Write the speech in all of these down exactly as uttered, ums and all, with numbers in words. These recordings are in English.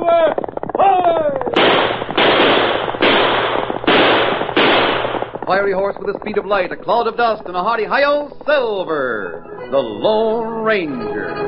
Silver! Hi! Fiery horse with the speed of light, a cloud of dust, and a hearty hi-yo, Silver, the Lone Ranger.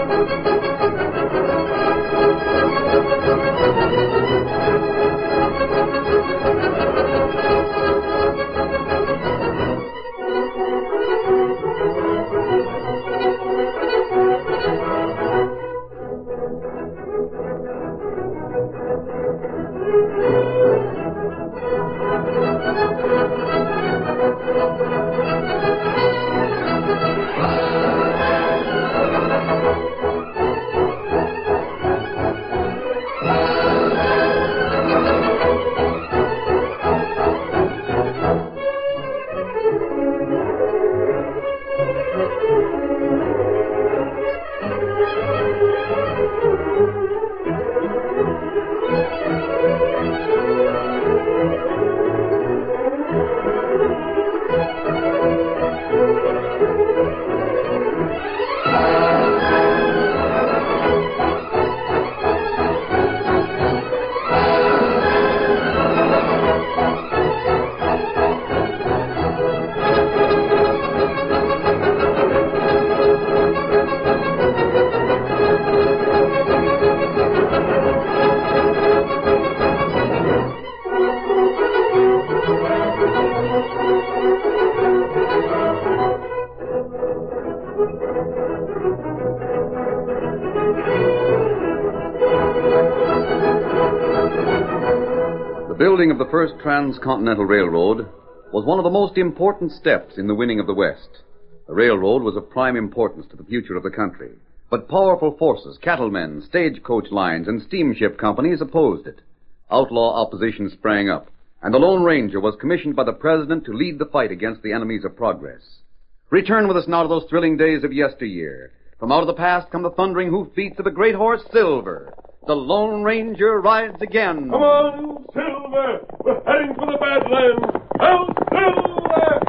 The building of the first transcontinental railroad was one of the most important steps in the winning of the West. The railroad was of prime importance to the future of the country. But powerful forces, cattlemen, stagecoach lines, and steamship companies opposed it. Outlaw opposition sprang up, and the Lone Ranger was commissioned by the President to lead the fight against the enemies of progress. Return with us now to those thrilling days of yesteryear. From out of the past come the thundering hoofbeats of the great horse Silver. The Lone Ranger rides again. Come on, Silver! We're heading for the Badlands! Out, Silver!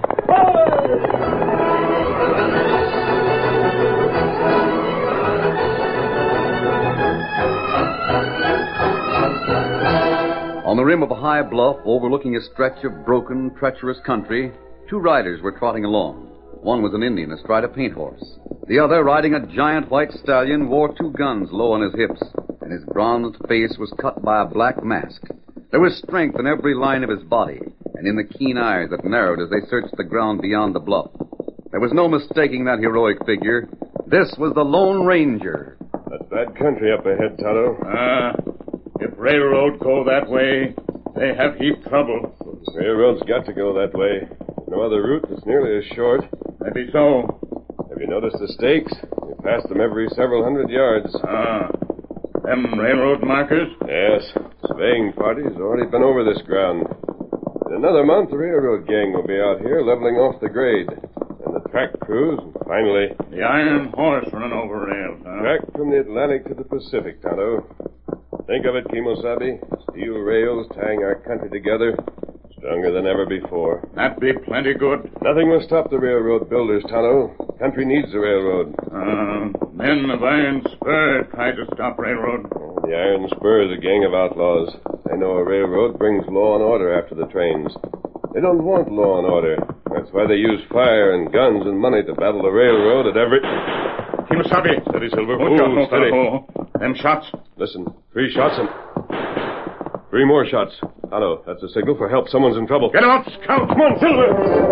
Hi! On the rim of a high bluff overlooking a stretch of broken, treacherous country, two riders were trotting along. One was an Indian astride a paint horse. The other, riding a giant white stallion, wore two guns low on his hips, and his bronzed face was cut by a black mask. There was strength in every line of his body, and in the keen eyes that narrowed as they searched the ground beyond the bluff. There was no mistaking that heroic figure. This was the Lone Ranger. That's bad country up ahead, Tonto. Ah, if railroad go that way, they have heap trouble. Railroad's got to go that way. No other route that's nearly as short. Maybe so. Have you noticed the stakes? We pass them every several hundred yards. Ah, them railroad markers? Yes. Surveying party's already been over this ground. In another month, the railroad gang will be out here leveling off the grade. And the track crews, and finally... The iron horse running over rails, huh? Track from the Atlantic to the Pacific, Tonto. Think of it, Kimosabe. Steel rails tying our country together. Stronger than ever before. That be plenty good. Nothing will stop the railroad builders, Tonto. Country needs the railroad. Uh, men of Iron Spur try to stop railroad. The Iron Spur is a gang of outlaws. They know a railroad brings law and order after the trains. They don't want law and order. That's why they use fire and guns and money to battle the railroad at every... Kimosabe. Steady, Silver. Oh, Ooh, steady. Oh, them shots. Listen, three shots and... Three more shots. Tonto, that's a signal for help. Someone's in trouble. Get him up, Scout. Come on, Silver!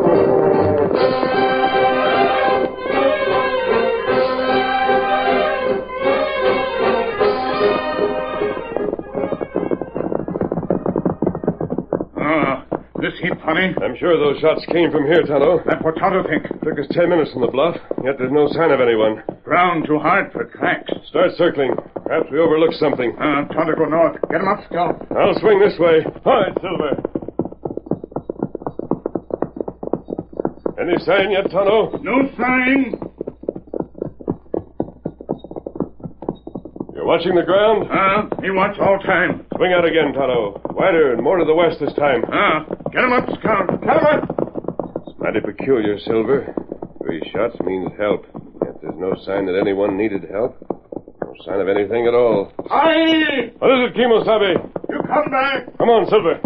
Ah, this heap funny. I'm sure those shots came from here, Tonto. That's what Tonto think. Took us ten minutes from the bluff, yet there's no sign of anyone. Ground too hard for tracks. Start circling. Perhaps we overlooked something. Uh, Tonto go north. Get him up, Scout. I'll swing this way. All right, Silver. Any sign yet, Tonto? No sign. You're watching the ground? Ah, uh, he watch all time. Swing out again, Tonto. Wider and more to the west this time. Ah, uh, get him up, Scout. Get him up. It's mighty peculiar, Silver. Three shots means help. Yet there's no sign that anyone needed help. No sign of anything at all. Aye! What is it, Kimosabe? You come back! Come on, Silver.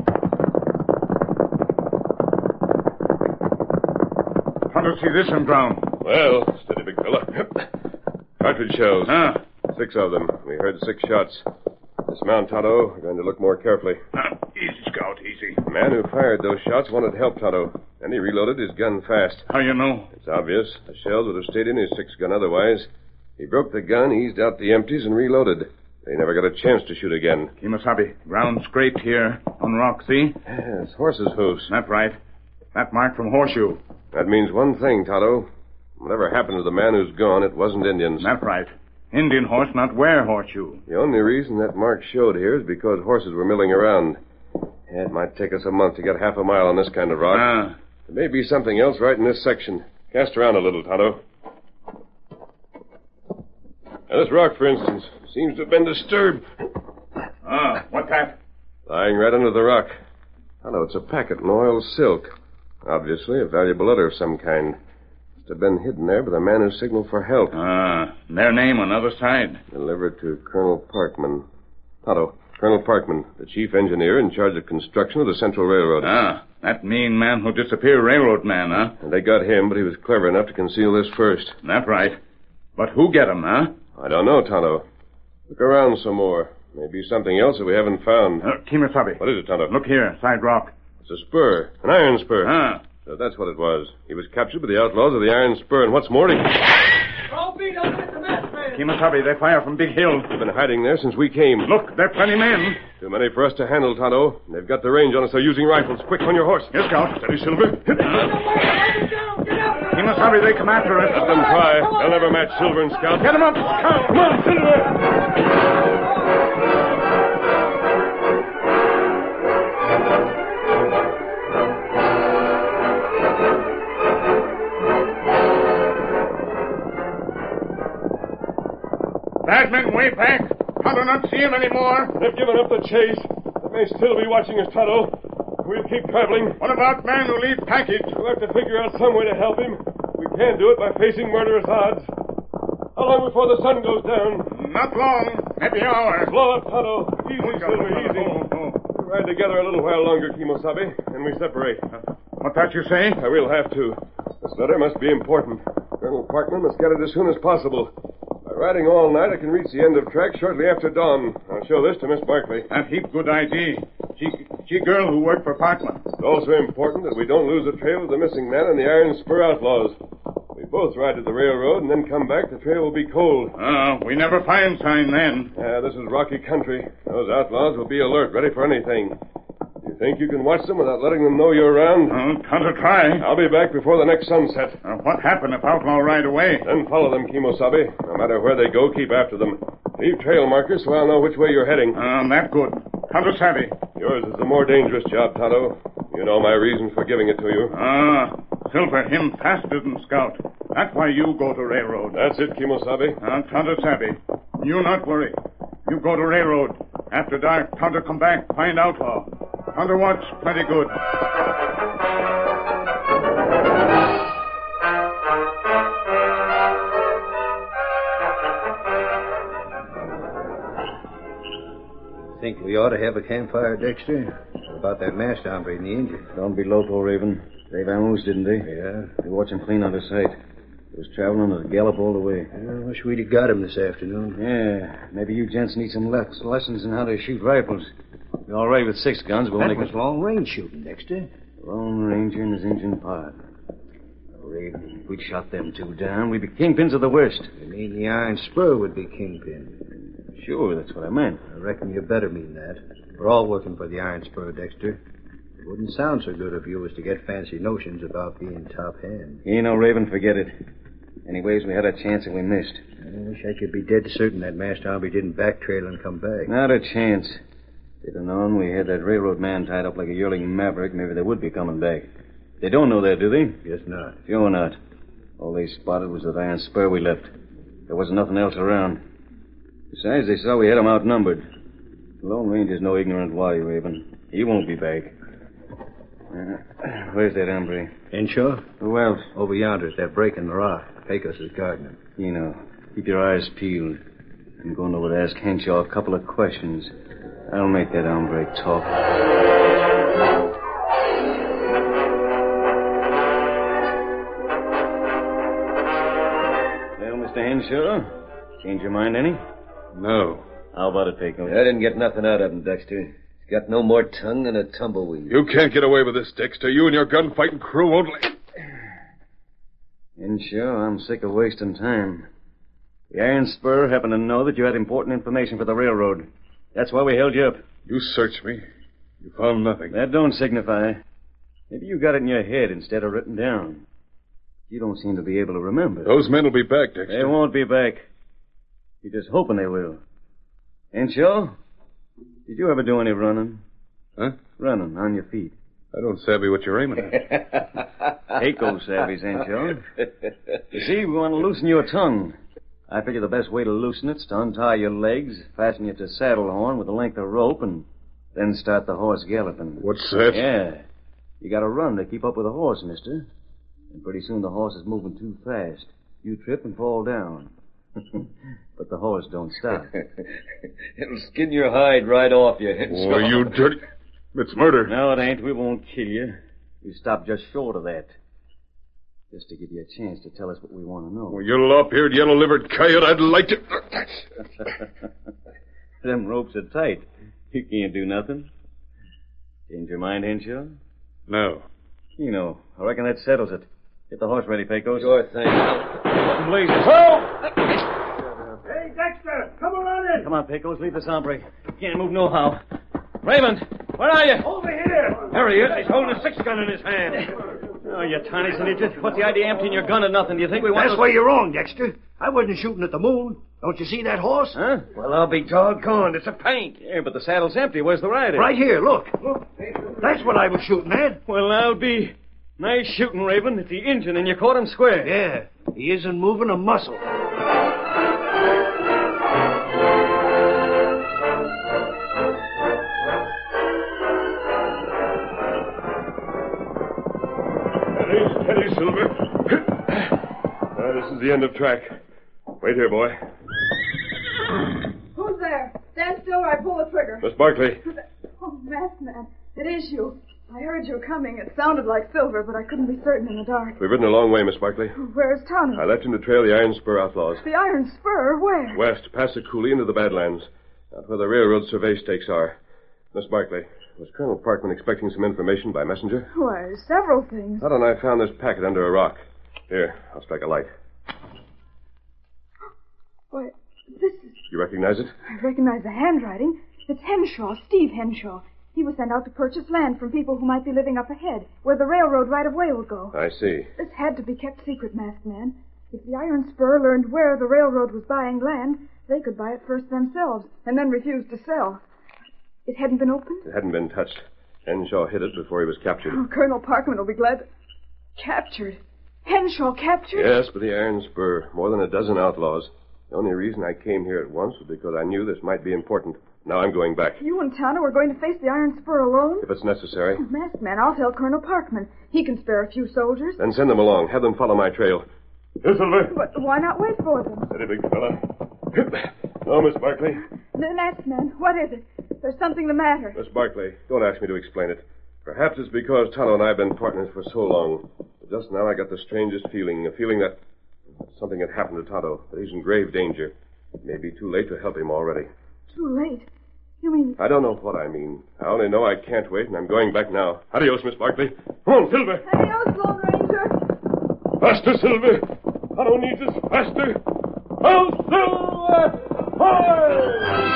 How to see this on ground? Well, steady, big fella. Cartridge shells. Huh? Six of them. We heard six shots. Dismount, Tonto. We're going to look more carefully. Uh, easy, Scout, easy. The man who fired those shots wanted help, Tonto. And he reloaded his gun fast. How you know? It's obvious. The shells would have stayed in his six-gun otherwise. He broke the gun, eased out the empties, and reloaded. They never got a chance to shoot again. Kimosabe, ground scraped here on rock, see? Yes, horse's hoofs. That's right. That mark from Horseshoe. That means one thing, Tonto. Whatever happened to the man who's gone, it wasn't Indians. That's right. Indian horse not wear horseshoe. The only reason that mark showed here is because horses were milling around. Yeah, it might take us a month to get half a mile on this kind of rock. Ah. There may be something else right in this section. Cast around a little, Tonto. Now, this rock, for instance, seems to have been disturbed. Ah, what's that? Lying right under the rock. Tonto, it's a packet in oiled silk. Obviously, a valuable letter of some kind. Must have been hidden there by the man who signaled for help. Ah, their name on the other side. Delivered to Colonel Parkman. Tonto, Colonel Parkman, the chief engineer in charge of construction of the Central Railroad. Ah, that mean man who disappeared, railroad man, huh? And they got him, but he was clever enough to conceal this first. That's right. But who get him, huh? I don't know, Tonto. Look around some more. Maybe something else that we haven't found. Uh, Kimosabe. What is it, Tonto? Look here, side rock. It's a spur. An iron spur. Ah. So that's what it was. He was captured by the outlaws of the Iron Spur, and what's more, he... Kimosabe, they fire from Big Hill. They've been hiding there since we came. Look, there are plenty men. Too many for us to handle, Tonto. They've got the range on us. They're using rifles. Quick, on your horse. Yes, Scout. Steady, Silver. Kimosabe, they come after us. Let them try. They'll never match Silver and Scout. Get them up, Scout. Come on, Silver! Badman, way back. I do not see him anymore. They've given up the chase. They may still be watching us, Tonto. We'll keep traveling. What about man who leaves package? We'll have to figure out some way to help him. We can't do it by facing murderous odds. How long before the sun goes down? Not long. Maybe an hour. Slow up, Tonto. Easy, Silver, easy. Oh, oh. We'll ride together a little while longer, Kimosabe, and we separate. What that you say? I will have to. This letter must be important. Colonel Parkman must get it as soon as possible. By riding all night, I can reach the end of track shortly after dawn. I'll show this to Miss Barkley. That heap good idea. She, she girl who worked for Parkman. It's also important that we don't lose the trail of the missing man and the Iron Spur outlaws. If we both ride to the railroad and then come back, the trail will be cold. Ah, we never find sign then. Yeah, this is rocky country. Those outlaws will be alert, ready for anything. You think you can watch them without letting them know you're around? Oh, time to try. I'll be back before the next sunset. Uh, what happened if outlaw ride away? Then follow them, Kimosabe. No matter where they go, keep after them. Leave trail markers so I'll know which way you're heading. Um, that good. Tonto savvy. Yours is the more dangerous job, Tonto. You know my reason for giving it to you. Ah, Silver, him faster than Scout. That's why you go to railroad. That's it, Kimosabe. Ah, Tonto savvy. You not worry. You go to railroad. After dark, Tonto come back, find outlaw. Tonto watch, plenty good. Think we ought to have a campfire, Dexter? What about that masked hombre in the engine? Don't be loco, Raven. They vamoosed, didn't they? Yeah. They watch him clean out of sight. He was traveling at a gallop all the way. I wish we'd have got him this afternoon. Yeah, maybe you gents need some le- lessons in how to shoot rifles. You're all right with six guns, but when That they was long-range shooting, Dexter. Lone Ranger and his engine part. Raven, if we'd shot them two down, we'd be kingpins of the West. You mean the Iron Spur would be kingpin? Sure, that's what I meant. I reckon you better mean that. We're all working for the Iron Spur, Dexter. It wouldn't sound so good if you was to get fancy notions about being top hand. You know, Raven, forget it. Anyways, we had a chance and we missed. I wish I could be dead certain that masked hombre didn't back trail and come back. Not a chance. If they'd have known we had that railroad man tied up like a yearling maverick, maybe they would be coming back. They don't know that, do they? Guess not. Sure not. All they spotted was that Iron Spur we left. There wasn't nothing else around. Besides, they saw we had 'em outnumbered. The Lone Ranger's no ignorant why, Raven. He won't be back. Uh, where's that hombre? Henshaw? Who else? Over yonder at that break in the rock. Pecos is guarding him. You know. Keep your eyes peeled. I'm going over to ask Henshaw a couple of questions. I'll make that hombre talk. Well, Mister Henshaw, change your mind any? No. How about it, Pecos? I didn't get nothing out of him, Dexter. He's got no more tongue than a tumbleweed. You can't get away with this, Dexter. You and your gunfighting crew won't let... Henshaw, I'm sick of wasting time. The Iron Spur happened to know that you had important information for the railroad. That's why we held you up. You searched me. You found nothing. That don't signify. Maybe you got it in your head instead of written down. You don't seem to be able to remember. Those men will be back, Dexter. They won't be back. You're just hoping they will. Henshaw, did you ever do any running? Huh? Running on your feet. I don't savvy what you're aiming at. Pecos savvies, Henshaw. You see, we want to loosen your tongue. I figure the best way to loosen it's to untie your legs, fasten you to saddle horn with a length of rope, and then start the horse galloping. What's that? Yeah. You gotta run to keep up with the horse, mister. And pretty soon the horse is moving too fast. You trip and fall down. But the horse don't stop. It'll skin your hide right off you. Oh, you dirty... It's murder. No, it ain't. We won't kill you. You stop just short of that. Just to give you a chance to tell us what we want to know. Well, you lop-eared, yellow-livered coyote, I'd like to... Them ropes are tight. You can't do nothing. Change your mind, Henshaw? No. You know, I reckon that settles it. Get the horse ready, Pecos. Sure thing. What in blazes? Hey, Dexter, come around in. Come on, Pecos, leave this hombre. Can't move nohow. Raymond, where are you? Over here. There he is. He's holding a six-gun in his hand. Oh, you tiny son idiot. What's the idea of emptying your gun at nothing? Do you think we want That's to... where you're wrong, Dexter. I wasn't shooting at the moon. Don't you see that horse? Huh? Well, I'll be doggone. It's a paint. Yeah, but the saddle's empty. Where's the rider? Right here, look. Look. That's what I was shooting at. Well, I'll be... Nice shooting, Raven. It's the engine, and you caught him square. Yeah, he isn't moving a muscle. Steady, steady, Silver. Uh, this is the end of track. Wait here, boy. Who's there? Stand still or I pull the trigger. Miss Barkley. Oh, masked man. It is you. I heard you coming. It sounded like Silver, but I couldn't be certain in the dark. We've ridden a long way, Miss Barkley. Where's Tony? I left him to trail the Iron Spur outlaws. The Iron Spur? Where? West, past the coulee into the Badlands. Out where the railroad survey stakes are. Miss Barkley, was Colonel Parkman expecting some information by messenger? Why, several things. Todd and I found this packet under a rock. Here, I'll strike a light. Why, this is... You recognize it? I recognize the handwriting. It's Henshaw, Steve Henshaw. He was sent out to purchase land from people who might be living up ahead, where the railroad right-of-way will go. I see. This had to be kept secret, masked man. If the Iron Spur learned where the railroad was buying land, they could buy it first themselves, and then refuse to sell. It hadn't been opened? It hadn't been touched. Henshaw hid it before he was captured. Oh, Colonel Parkman will be glad to... Captured? Henshaw captured? Yes, but the Iron Spur. More than a dozen outlaws. The only reason I came here at once was because I knew this might be important. Now I'm going back. You and Tana were going to face the Iron Spur alone? If it's necessary. Oh, masked man, I'll tell Colonel Parkman. He can spare a few soldiers. Then send them along. Have them follow my trail. Here, Silver. But why not wait for them? Steady, big fella. No, Miss Barkley. The masked man, what is it? There's something the matter. Miss Barkley, don't ask me to explain it. Perhaps it's because Tonto and I have been partners for so long. But just now I got the strangest feeling, a feeling that something had happened to Tonto, that he's in grave danger. It may be too late to help him already. Too late? You mean... I don't know what I mean. I only know I can't wait, and I'm going back now. Adios, Miss Barkley. Come on, Silver. Adios, Lone Ranger. Faster, Silver. Tonto needs us faster. Oh, Silver! Hi!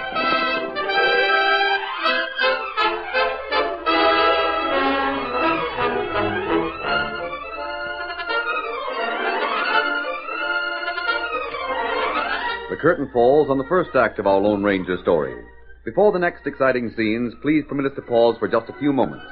The curtain falls on the first act of our Lone Ranger story. Before the next exciting scenes, please permit us to pause for just a few moments.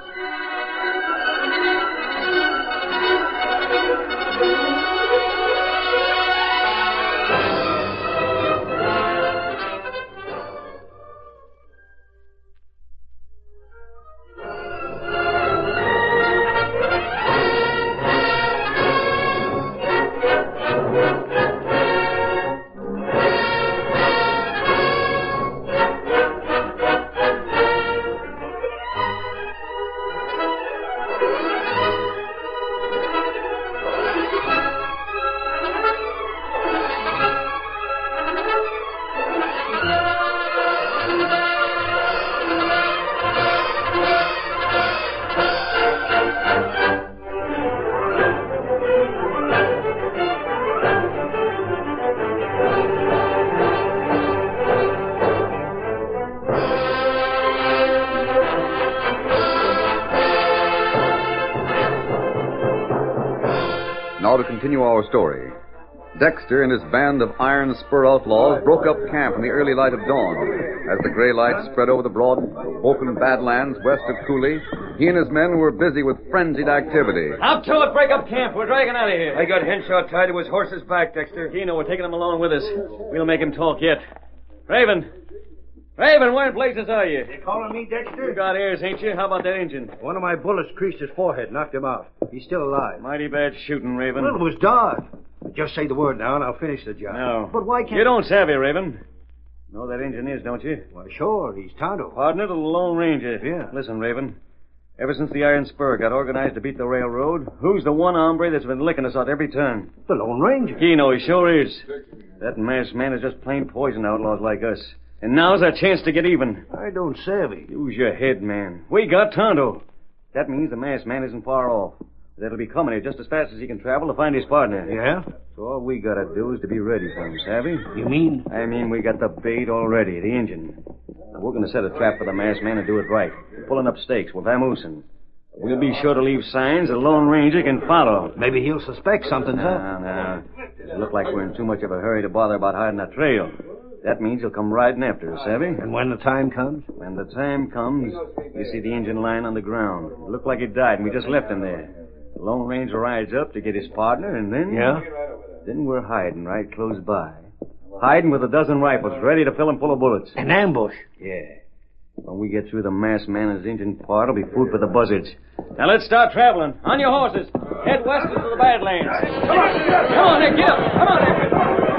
now to continue our story. Dexter and his band of Iron Spur outlaws broke up camp in the early light of dawn. As the gray light spread over the broad, open badlands west of Cooley, he and his men were busy with frenzied activity. Up to it, break up camp. We're dragging out of here. I got Henshaw tied to his horse's back, Dexter. You know we're taking him along with us. We'll make him talk yet. Raven. Raven, where in blazes are you? You calling me, Dexter? You got ears, ain't you? How about that engine? One of my bullets creased his forehead, knocked him out. He's still alive. Mighty bad shooting, Raven. Well, it was dark. Just say the word now, and I'll finish the job. No. But why can't... You don't savvy, Raven. Know that engine is, don't you? Why, sure. He's Tonto. Partner to the Lone Ranger. Yeah. Listen, Raven. Ever since the Iron Spur got organized to beat the railroad, who's the one hombre that's been licking us out every turn? The Lone Ranger. Keno, he sure is. That masked man is just plain poison outlaws like us. And now's our chance to get even. I don't savvy. Use your head, man. We got Tonto. That means the masked man isn't far off. That'll be coming here just as fast as he can travel to find his partner. Yeah? So all we gotta do is to be ready for him, savvy? You mean? I mean, we got the bait already, the engine. We're gonna set a trap for the masked man and do it right. Pulling up stakes with vamoosing. We'll be sure to leave signs the Lone Ranger can follow. Maybe he'll suspect something's no, up. No, Doesn't look like we're in too much of a hurry to bother about hiding our trail. That means he'll come riding after us, savvy? And when the time comes? When the time comes, you see the engine lying on the ground. It looked like he died, and we just left him there. The Lone Ranger rides up to get his partner, and then... Yeah? Then we're hiding right close by. Hiding with a dozen rifles, ready to fill them full of bullets. An ambush? Yeah. When we get through, the masked man and his engine part will be food for the buzzards. Now let's start traveling. On your horses. Head west into the Badlands. Come on, come on, Nick, get up. Come on, Nick.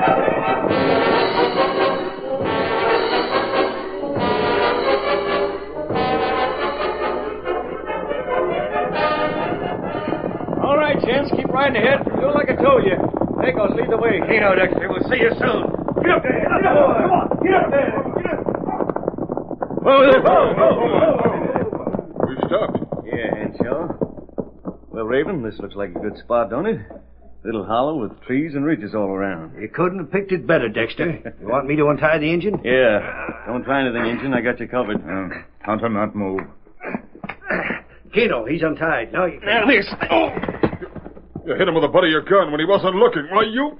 All right, gents, keep riding ahead. Do like I told you. Pecos, lead the way. Keno, Dexter, we'll see you soon. Get up there! Get up there! Come on! Get up there! Get up! Whoa, whoa, whoa. We've stopped. Yeah, Henshaw. Well, Raven, this looks like a good spot, don't it? Little hollow with trees and ridges all around. You couldn't have picked it better, Dexter. You want me to untie the engine? Yeah. Don't try anything, engine. I got you covered. Uh, Tonto not move. Keno, he's untied. Now you can... Now this. Oh. You hit him with the butt of your gun when he wasn't looking. Why, you...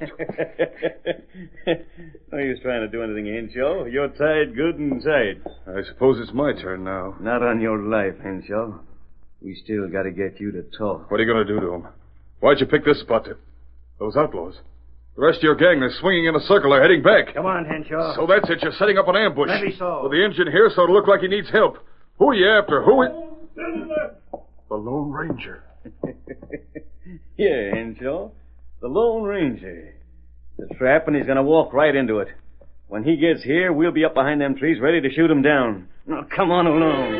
No use trying to do anything, Henshaw. You're tied good and tight. I suppose it's my turn now. Not on your life, Henshaw. We still got to get you to talk. What are you going to do to him? Why'd you pick this spot to... Those outlaws. The rest of your gang, they're swinging in a circle. They're heading back. Come on, Henshaw. So that's it. You're setting up an ambush. Maybe so. With the engine here, so it'll look like he needs help. Who are you after? Who are... The Lone Ranger. Yeah, Henshaw. The Lone Ranger. The trap, and he's going to walk right into it. When he gets here, we'll be up behind them trees ready to shoot him down. Now, come on along.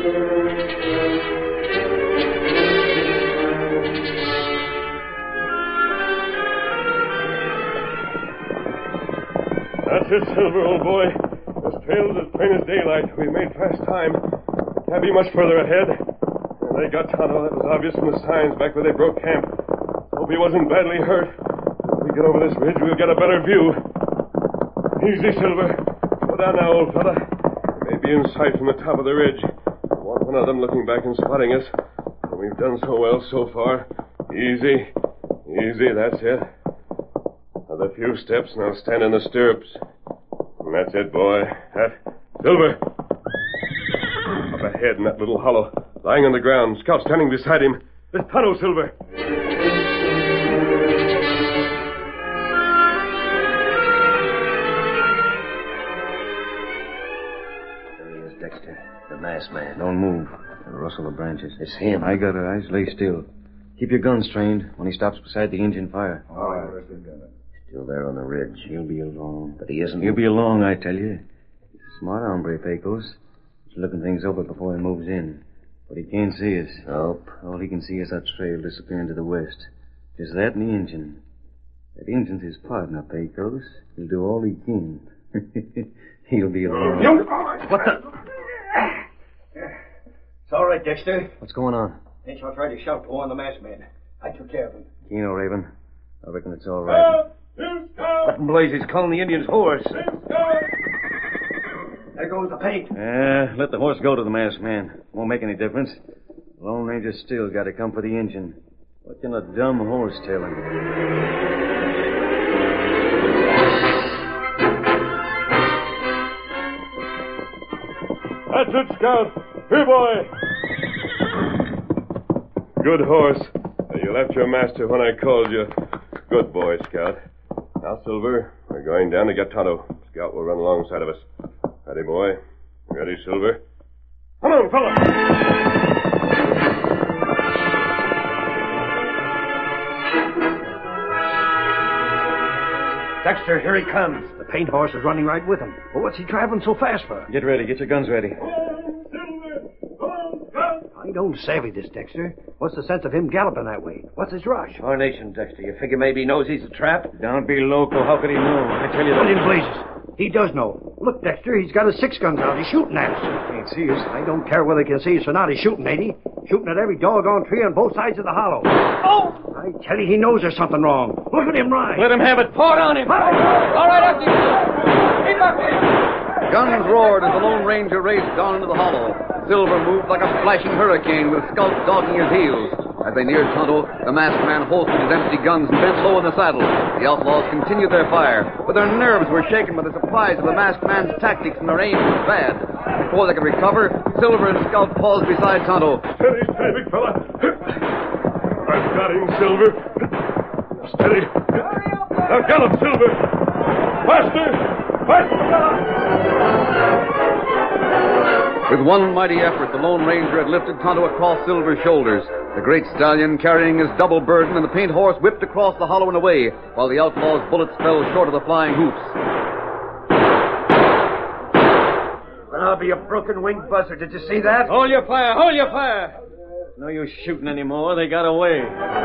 That's it, Silver, old boy. This trail's as plain as daylight. We made fast time. Can't be much further ahead. They got Tonto. That was obvious from the signs back where they broke camp. Hope he wasn't badly hurt. If we get over this ridge, we'll get a better view. Easy, Silver. Go down now, old fella. They may be in sight from the top of the ridge. I want one of them looking back and spotting us. We've done so well so far. Easy. Easy, that's it. Another few steps, and I'll stand in the stirrups. And that's it, boy. That... Silver! Up ahead in that little hollow. Lying on the ground, Scout standing beside him. There's Tonto, Silver. There he is, Dexter. The masked man. Don't move. They'll rustle the branches. It's him. I got her eyes. Lay still. Keep your guns trained. When he stops beside the engine, fire. All right. Still there on the ridge. He'll be along. But he isn't. He'll be along, I tell you. He's a smart hombre, Pecos. He's looking things over before he moves in. But he can't see us. Nope. All he can see is that trail disappearing to the west. Just that and the engine. That engine's his partner, Pecos. He'll do all he can. He'll be along. What the... It's all right, Dexter. What's going on? Henshaw tried to shout to warn the masked man. I took care of him. Keno, Raven. I reckon it's all right. What in blazes calling the Indian's horse? There goes the paint. Yeah, let the horse go to the masked man. Won't make any difference. The Lone Ranger's still got to come for the engine. Or What can a dumb horse tell him? That's it, Scout. Here, boy. Good horse. You left your master when I called you. Good boy, Scout. Now, Silver, we're going down to get Tonto. Scout will run alongside of us. Ready, boy? Ready, Silver? Come on, fella! Dexter, here he comes. The paint horse is running right with him. Well, what's he traveling so fast for? Get ready. Get your guns ready. I don't savvy this, Dexter. What's the sense of him galloping that way? What's his rush? Tarnation, Dexter. You figure maybe he knows he's a trap? Don't be loco. How could he know? I tell you What that. in blazes? He does know. Look, Dexter, he's got his six guns out. He's shooting at us. Can't see us. I don't care whether he can see us or not. He's shooting, ain't he? Shooting at every doggone tree on both sides of the hollow. Oh! I tell you, he knows there's something wrong. Look at him ride. Let him have it. Pour it on him. All right, up to you. Keep up here. Guns roared as the Lone Ranger raced down into the hollow. Silver moved like a flashing hurricane with Scout dogging his heels. As they neared Tonto, the masked man holstered his empty guns and bent low in the saddle. The outlaws continued their fire, but their nerves were shaken by the surprise of the masked man's tactics and their aim was bad. Before they could recover, Silver and Scout paused beside Tonto. Steady, steady, big fella. I've got him, Silver. Steady. Now gallop, Silver. Faster! Faster! With one mighty effort, the Lone Ranger had lifted Tonto across Silver's shoulders. The great stallion carrying his double burden and the paint horse whipped across the hollow and away, while the outlaw's bullets fell short of the flying hoofs. Well, I'll be a broken-winged buzzard. Did you see that? Hold your fire. Hold your fire. No use shooting anymore. They got away.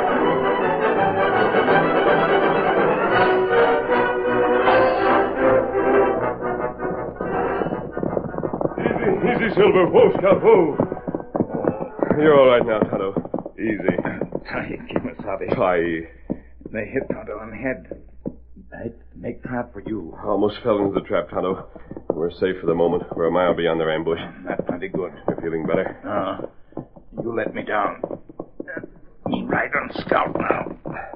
Easy, Silver. Whoa, Scout, whoa. You're all right now, Tonto. Easy. Try, Kimasabi. Try. They hit Tonto on the head. I'd make trap for you. Almost fell into the trap, Tonto. We're safe for the moment. We're a mile beyond their ambush. That's plenty good. You're feeling better? Uh, you let me down. Me ride on Scout now.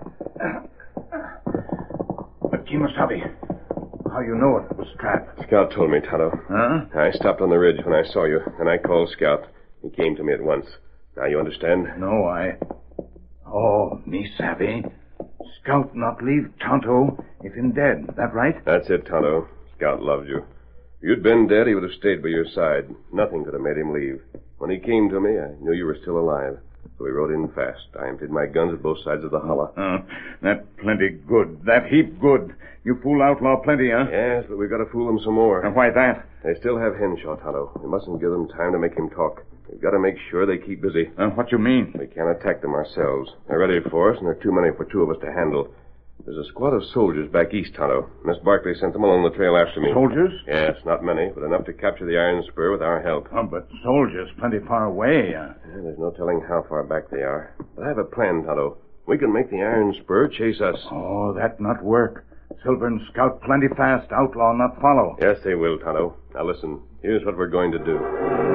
But Kimasabi, how you know it was trapped? Scout told me, Tonto. Huh? I stopped on the ridge when I saw you, and I called Scout. He came to me at once. Now you understand? No, I... Oh, me savvy. Scout not leave Tonto if him dead. That right? That's it, Tonto. Scout loved you. If you'd been dead, he would have stayed by your side. Nothing could have made him leave. When he came to me, I knew you were still alive. So he rode in fast. I emptied my guns at both sides of the hollow. Uh, that plenty good. That heap good. You fool outlaw plenty, huh? Yes, but we've got to fool them some more. And why that? They still have Henshaw, Tonto. We mustn't give them time to make him talk. We've got to make sure they keep busy. Uh, what you mean? We can't attack them ourselves. They're ready for us, and they're too many for two of us to handle. There's a squad of soldiers back east, Tonto. Miss Barkley sent them along the trail after me. Soldiers? Yes, not many, but enough to capture the Iron Spur with our help. Oh, but soldiers plenty far away. Uh... Yeah, there's no telling how far back they are. But I have a plan, Tonto. We can make the Iron Spur chase us. Oh, that not work. Silver and Scout plenty fast. Outlaw not follow. Yes, they will, Tonto. Now listen. Here's what we're going to do.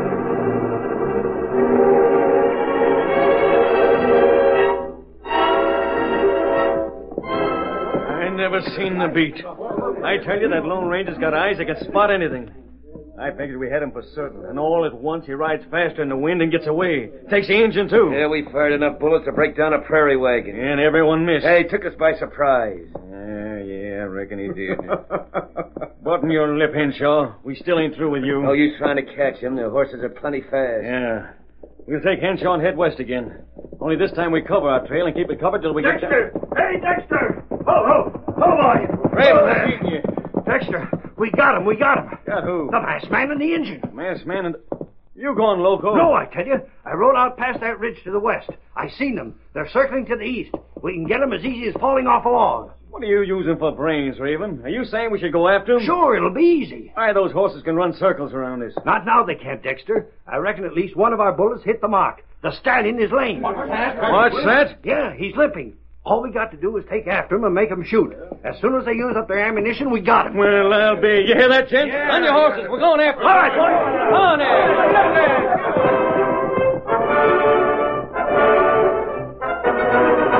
Never seen the beat. I tell you, that Lone Ranger's got eyes that can spot anything. I figured we had him for certain, and all at once he rides faster in the wind and gets away. Takes the engine, too. Yeah, we fired enough bullets to break down a prairie wagon. And everyone missed. Hey, he took us by surprise. Yeah, yeah, I reckon he did. Button your lip, Henshaw. We still ain't through with you. Oh, you trying to catch him? The horses are plenty fast. Yeah. We'll take Henshaw and head west again. Only this time we cover our trail and keep it covered till we Dexter! get... Hey, Dexter! Ho, ho! Ho, boy! Raven, what's beating you? Dexter, we got him, we got him. Got who? The masked man and the engine. Masked man and... You going loco? No, I tell you. I rode out past that ridge to the west. I seen them. They're circling to the east. We can get them as easy as falling off a log. What are you using for brains, Raven? Are you saying we should go after them? Sure, it'll be easy. Why, those horses can run circles around us. Not now they can't, Dexter. I reckon at least one of our bullets hit the mark. The stallion is lame. What's that? Yeah, he's limping. All we got to do is take after him and make him shoot. As soon as they use up their ammunition, we got him. Well, I'll be. You hear that, gents? Yeah. On your horses. We're going after them. All right, boys. On there. Get there.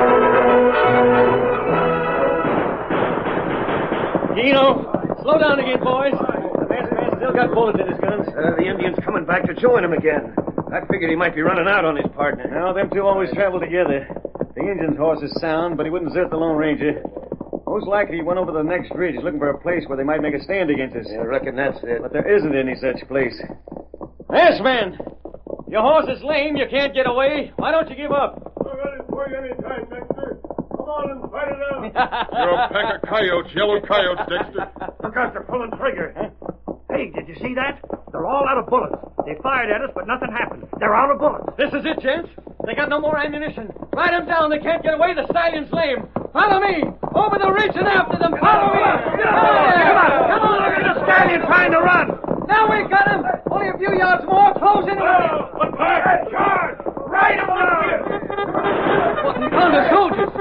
back to join him again. I figured he might be running out on his partner. Now, them two always travel together. The Injun's horse is sound, but he wouldn't desert the Lone Ranger. Most likely he went over the next ridge looking for a place where they might make a stand against us. Yeah, I reckon that's it. But there isn't any such place. Yes, man. Your horse is lame. You can't get away. Why don't you give up? We're ready for you any time, Dexter. Come on and fight it out. You're a pack of coyotes, yellow coyotes, Dexter. Look out, they're pulling trigger. Hey, did you see that? They're all out of bullets. They fired at us, but nothing happened. They're out of bullets. This is it, gents. They got no more ammunition. Ride them down. They can't get away. The stallion's lame. Follow me. Over the ridge and after them. Follow me. Come on. Come on. Look at the stallion trying to run. Now we've got him. Only a few yards more. Close in. Attack! Charge! Ride him down! What in thunder, soldiers?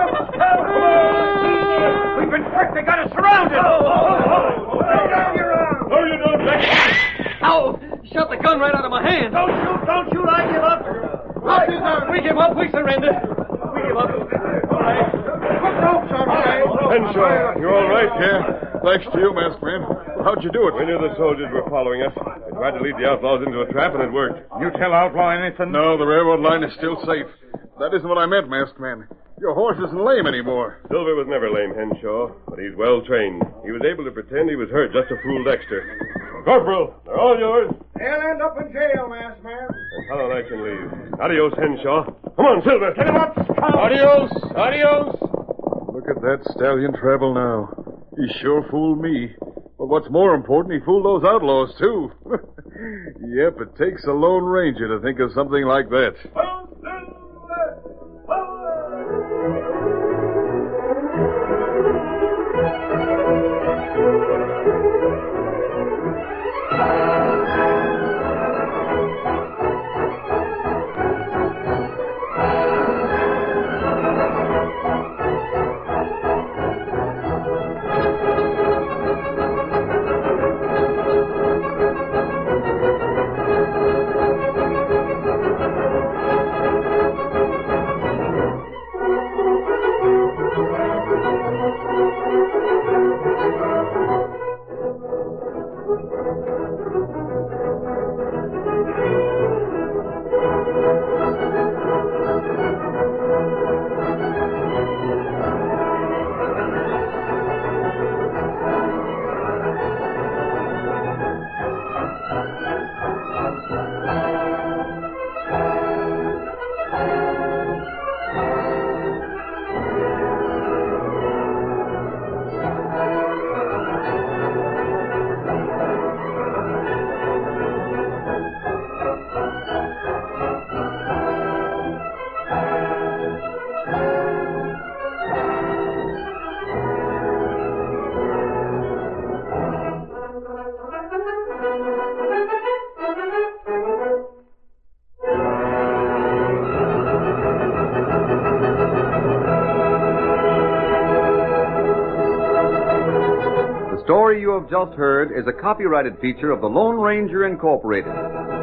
We've been tricked. They got us surrounded. Oh, oh, oh. Lay down your arms. No, you don't, Dexter. Ow! Shot the gun right out of my hand. Don't shoot. Don't shoot. I give up. We give up. We surrender. We give up. All right. Henshaw, you all right? Yeah. Thanks to you, masked man. How'd you do it? We knew the soldiers were following us. They tried to lead the outlaws into a trap, and it worked. You tell Outlaw anything? No, the railroad line is still safe. That isn't what I meant, masked man. Your horse isn't lame anymore. Silver was never lame, Henshaw, but he's well trained. He was able to pretend he was hurt just to fool Dexter. Corporal, they're all yours. They'll end up in jail, masked man. And Hal and I can leave. Adios, Henshaw. Come on, Silver. Get him up, Scout. Adios. Adios. Look at that stallion travel now. He sure fooled me. But what's more important, he fooled those outlaws, too. Yep, it takes a Lone Ranger to think of something like that. The story you have just heard is a copyrighted feature of the Lone Ranger Incorporated.